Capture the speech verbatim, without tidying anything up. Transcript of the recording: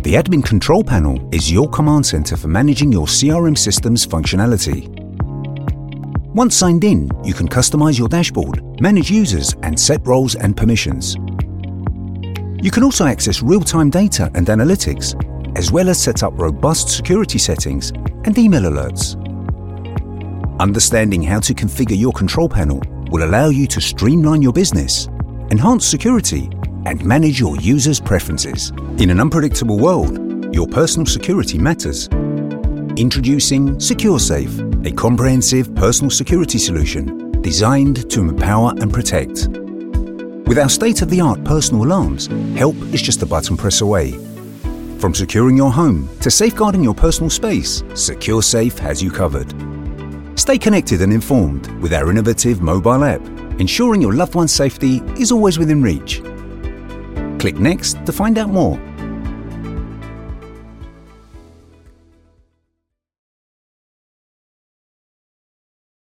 The Admin Control Panel is your command center for managing your C R M system's functionality. Once signed in, you can customize your dashboard, manage users, and set roles and permissions. You can also access real-time data and analytics, as well as set up robust security settings and email alerts. Understanding how to configure your control panel will allow you to streamline your business, enhance security, and manage your users' preferences. In an unpredictable world, your personal security matters. Introducing SecureSafe, a comprehensive personal security solution designed to empower and protect. With our state-of-the-art personal alarms, help is just a button press away. From securing your home to safeguarding your personal space, SecureSafe has you covered. Stay connected and informed with our innovative mobile app, ensuring your loved one's safety is always within reach. Click Next to find out more.